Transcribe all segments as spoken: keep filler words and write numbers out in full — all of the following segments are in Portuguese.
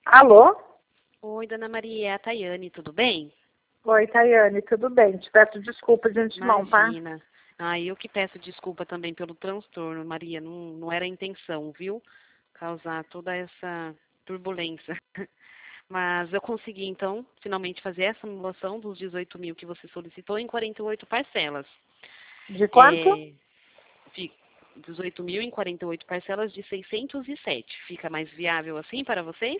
Alô? Oi, dona Maria, é a Tayane, tudo bem? Oi, Tayane, tudo bem? Te peço desculpa de antemão, tá? Imagina. Ah, eu que peço desculpa também pelo transtorno, Maria, não, não era a intenção, viu? Causar toda essa turbulência. Mas eu consegui, então, finalmente fazer essa anulação dos dezoito mil que você solicitou em quarenta e oito parcelas. De quanto? É, fi- dezoito mil em quarenta e oito parcelas de seiscentos e sete. Fica mais viável assim para vocês?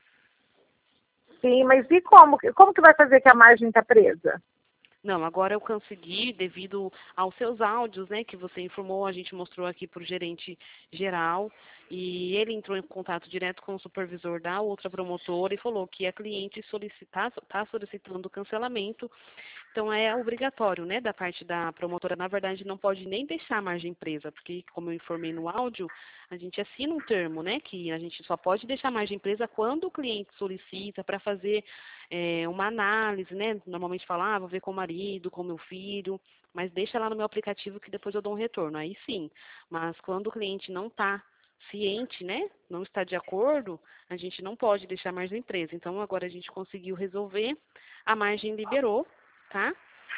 Sim, mas e como? Como que vai fazer que a margem está presa? Não, agora eu consegui, devido aos seus áudios, né, que você informou, a gente mostrou aqui para o gerente geral, e ele entrou em contato direto com o supervisor da outra promotora e falou que a cliente solicitar, está solicitando cancelamento, então é obrigatório, né, da parte da promotora. Na verdade, não pode nem deixar a margem presa, porque, como eu informei no áudio, a gente assina um termo, né, que a gente só pode deixar a margem presa quando o cliente solicita para fazer é, uma análise, né, normalmente fala, ah, vou ver com o marido, com o meu filho, mas deixa lá no meu aplicativo que depois eu dou um retorno, aí sim. Mas quando o cliente não está ciente, né, não está de acordo, a gente não pode deixar a margem presa. Então, agora a gente conseguiu resolver, a margem liberou, tá?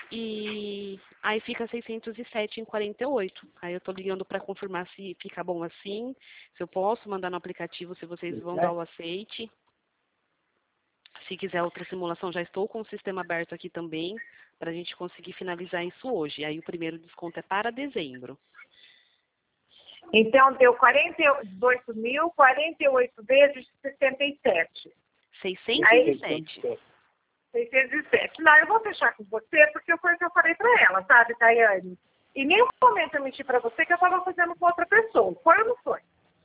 E aí fica seiscentos e sete em quarenta e oito. Aí eu tô ligando para confirmar se fica bom assim, se eu posso mandar no aplicativo, se vocês vão dar o aceite. Se quiser outra simulação, já estou com o sistema aberto aqui também, para a gente conseguir finalizar isso hoje. Aí o primeiro desconto é para dezembro. Então, deu quarenta e oito mil, quarenta e oito vezes sessenta e sete. seiscentos e sete. seiscentos e sete. Não, eu vou fechar com você, porque foi o que eu falei para ela, sabe, Tayane? Em nenhum momento eu menti para você que eu estava fazendo com outra pessoa. Foi ou não foi?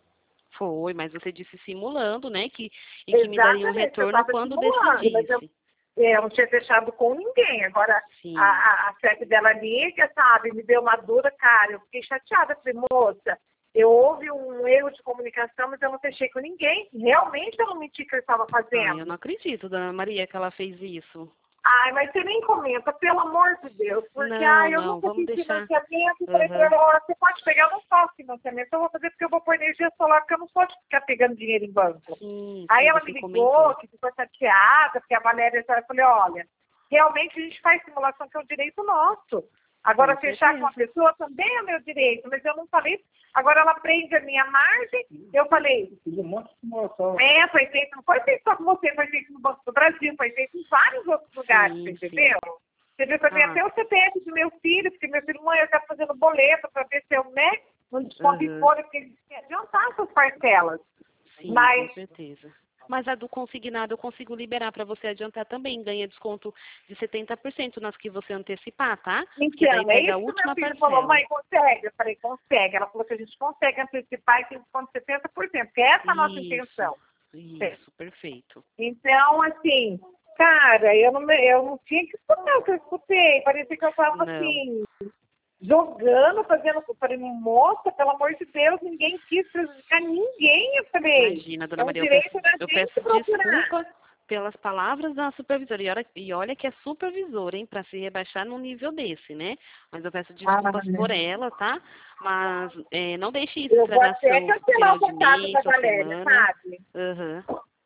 Foi, mas você disse simulando, né, que, e que me daria um Exatamente, eu retorno estava quando simulando, mas eu, decidisse. é, eu não tinha fechado com ninguém. Agora, Sim. a, a, a chefe dela liga, sabe, me deu uma dura, cara, eu fiquei chateada, falei, moça, eu houve um erro de comunicação, mas eu não fechei com ninguém. Realmente eu não menti que eu estava fazendo. Ai, eu não acredito, dona Maria, que ela fez isso. Ai, mas você nem comenta, pelo amor de Deus, porque Não, ai, eu não, nunca vamos fiz deixar. financiamento, falei pra Uhum. ela, ó, você pode pegar, eu não faço financiamento, eu vou fazer porque eu vou pôr energia solar, porque eu não posso ficar pegando dinheiro em banco. Sim, Aí sim, ela me você ligou, comentou. que ficou chateada, porque a Valéria já, eu falei, olha, realmente a gente faz simulação que é um direito nosso. Agora, Com fechar certeza. com a pessoa também é meu direito, mas eu não falei. Agora ela prende a minha margem, eu falei, Fiz um monte de simulação. é, foi feito, não foi feito só com você, foi feito no Banco do Brasil, foi feito em vários outros lugares, Sim, você entendeu? sim. Você viu que eu tenho Ah. até o C P F do meu filho, porque meu filho, mãe, eu quero fazendo boleto para ver se eu, né, não desconto em Uhum. folha, porque eles têm que adiantar essas parcelas. Sim, Mas, com certeza. Mas a do consignado eu consigo liberar para você adiantar também. Ganha desconto de setenta por cento nas que você antecipar, tá? Porque daí então, é pega a isso que meu última filho parcela. falou, mãe, consegue? Eu falei, consegue. Ela falou que a gente consegue antecipar e tem desconto de setenta por cento, porque essa é a nossa Isso, intenção. isso, perfeito. Então, assim, cara, eu não, eu não tinha que escutar o que eu escutei. Parecia que eu estava Não. assim, jogando, fazendo. Eu falei, moça, pelo amor de Deus, ninguém quis prejudicar ninguém. Eu falei, Imagina, é dona um Maria, eu direito peço, da eu gente peço procurar. desculpa pelas palavras da supervisora. E olha, e olha que é supervisora, hein, para se rebaixar num nível desse, né? Mas eu peço desculpas Ah, por ela, tá? Mas é, não deixe isso eu vou estragar até seu cancelar final o de contato mês, da sua Valéria, semana. sabe? Aham.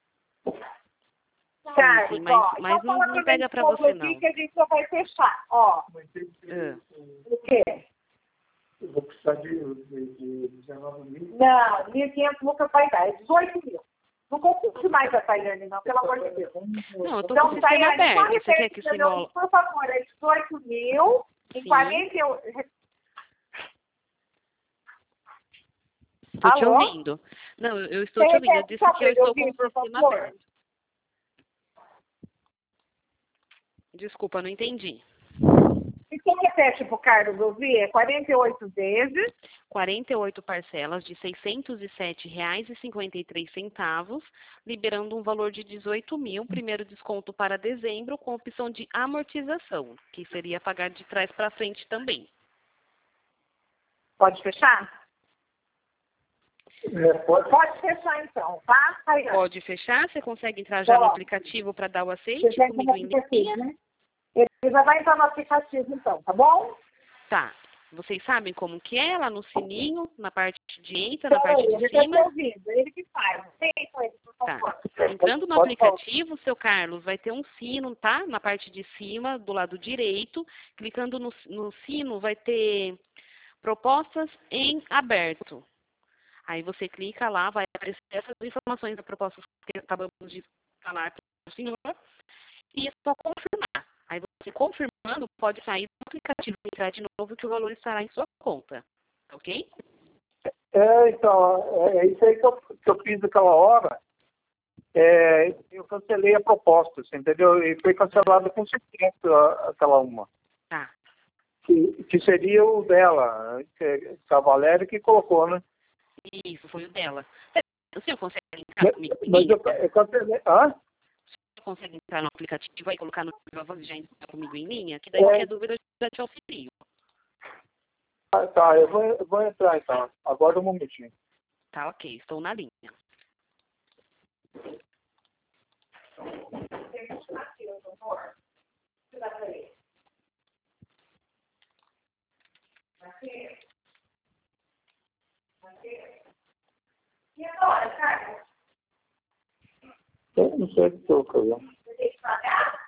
Sim, Carlos, sim, mas, ó, mas então não, fala não pra mim pega de pra novo você, aqui não. que a gente só vai fechar. Ó, Ah. o quê? Eu vou precisar de, de, de dezenove mil. Não, mil e quinhentos nunca vai dar, é dezoito mil. Não confunde mais a Tayane, não, pelo amor de Deus. Não, eu tô com Então, o sistema Tayane, só aberto. Você quer repete que pra mim, simula? por favor, é dezoito mil em Sim. quarenta e oito. Tô te Alô? ouvindo. Não, eu, eu estou te Você ouvindo. Eu repete disse só que pra eu eu estou com ouvir, o por sistema favor? aberto. Desculpa, não entendi. Então, repete pro Carlos ouvir, é quarenta e oito vezes. quarenta e oito parcelas de seiscentos e sete reais e cinquenta e três centavos, liberando um valor de dezoito mil, primeiro desconto para dezembro, com opção de amortização, que seria pagar de trás para frente também. Pode fechar? É, pode. Pode fechar, então, tá? Tayane? Pode fechar? Você consegue entrar já no Pode. aplicativo para dar o aceite Você já entra comigo no em aplicativo, linha? né? Ele já vai entrar no aplicativo, então, tá bom? Tá. Vocês sabem como que é? Lá no sininho, na parte de entra, na Então, parte ele de já está te cima? ouvindo, ele que faz. Feito ele, por Tá. favor. Entrando no Pode falar. aplicativo, seu Carlos, vai ter um sino, tá? Na parte de cima, do lado direito. Clicando no, no sino, vai ter propostas em aberto. Aí você clica lá, vai aparecer essas informações da proposta que acabamos de falar para o senhor. E é só confirmar. Aí você confirmando, pode sair do aplicativo e entrar de novo que o valor estará em sua conta. Ok? É, então, é, é isso aí que eu, que eu fiz naquela hora. É, eu cancelei a proposta, você entendeu? E foi cancelada com certeza aquela uma. Tá. Que, que seria o dela, que, que a Valéria que colocou, né? Isso, foi o dela. O senhor consegue entrar comigo em Mas linha? eu, eu cancelei. Hã? O senhor consegue entrar no aplicativo e colocar no Viva Voz e já entrar comigo em linha? Que daí É. qualquer dúvida eu já te auxilio. Ah, tá, eu vou, eu vou entrar então. Agora um momentinho. Tá, ok. Estou na linha. E agora, Carlos? Eu não sei o que estou fazendo. Você tem que pagar?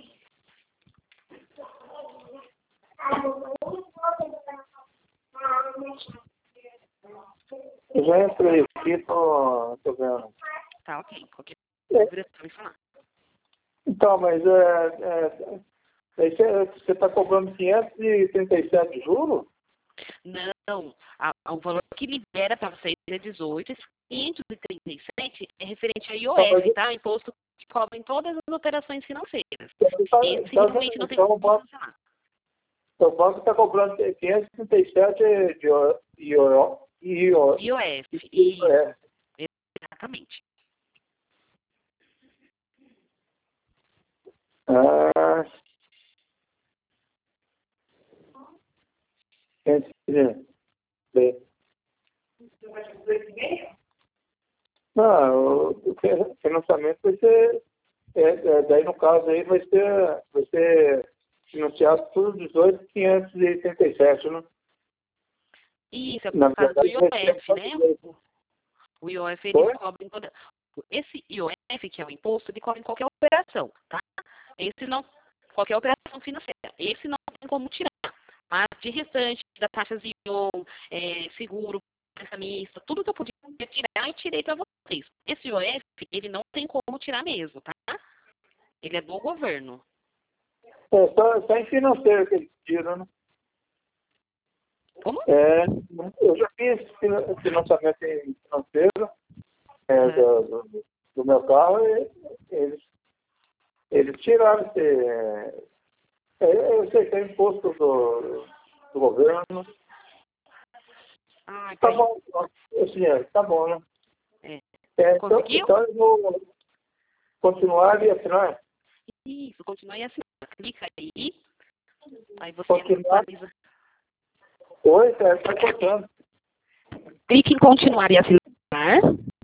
Eu já entrei aqui, tô, tô vendo. Tá, ok. Qualquer É. dúvida, você me falar. Então, mas é, é, aí você você está cobrando quinhentos e trinta e sete juros? Não, a, a- o valor que libera para vocês é dezoito. Esse quinhentos e trinta e sete é referente a I O F, tá? Imposto que cobra em todas as operações financeiras. Então, Esse então, realmente não tem então o como banco cancelar. o banco está cobrando quinhentos e trinta e sete de I O F. I O F, isso, exatamente. Ah, bem. Não, o financiamento vai ser, é, é, daí no caso aí vai ser, vai ser financiado por dezoito mil quinhentos e oitenta e sete, né? Isso, é Na por causa do verdade, vai I O F, ser né? O I O F, eles Oi? cobrem toda... Esse I O F, que é o imposto, ele cobre em qualquer operação, tá? Esse não... Qualquer operação financeira. Esse não tem como tirar. Mas de restante, da taxa de I O, é, seguro, prestamista, tudo que eu podia tirar, eu tirei para vocês. Esse I O F, ele não tem como tirar mesmo, tá? Ele é do governo. É só, só em financeiro que eles tiram, né? Como? É, eu já fiz finan- financiamento em financeiro é, Uhum. do, do, do meu carro e eles, eles tiraram esse. É, eu sei que é imposto do, do governo. Ah, Tá então, bom, assim, é, tá bom, né? é. É, então, Conseguiu? então eu vou continuar e assinar. Isso, continua aí assim. Clica aí. Aí você Continuar. atualiza. Oi, tá, tá cortando. Clique em continuar e assinar.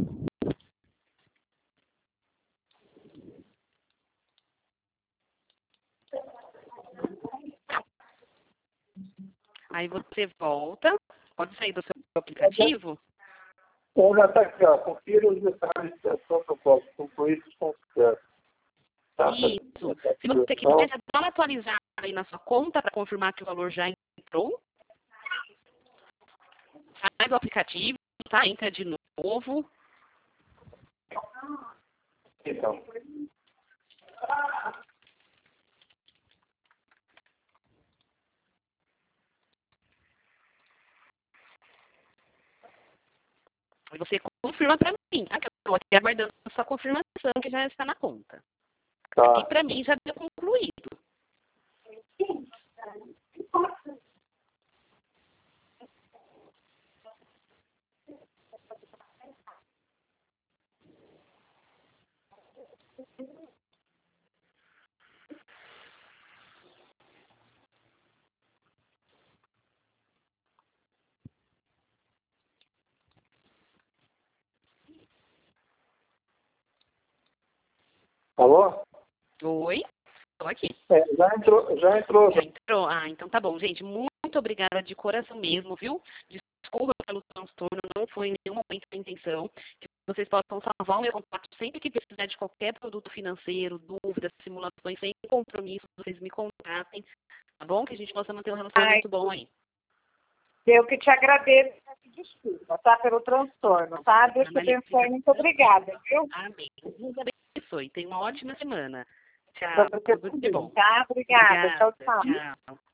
Aí você volta. Pode sair do seu aplicativo. Então já está aqui, ó. Confira os detalhes da sua proposta. Concluídos com sucesso. Tá? Isso. Se você quiser, já dá uma atualizada aí na sua conta para confirmar que o valor já entrou. Sai do aplicativo, tá? Entra de novo. Então. Aí você confirma para mim, tá? Que eu estou aqui aguardando a sua confirmação que já está na conta. Tá. E para mim já deu concluído. Alô? Oi? Estou aqui. É, já entrou, já entrou. Já entrou? Ah, então tá bom, gente. Muito obrigada de coração mesmo, viu? Desculpa pelo transtorno, não foi em nenhum momento a intenção. Que vocês possam salvar o meu contato sempre que precisar de qualquer produto financeiro, dúvidas, simulações, sem compromisso, vocês me contatem, tá bom? Que a gente possa manter um relacionamento Ai. bom aí. Eu que te agradeço, desculpa, tá? Pelo transtorno, tá? Deus te abençoe, muito obrigada, viu? Amém. Deus abençoe. Tenha uma ótima semana. Tchau. Tudo de bom. Tá? Obrigada. Obrigada. Tchau, tchau. Tchau.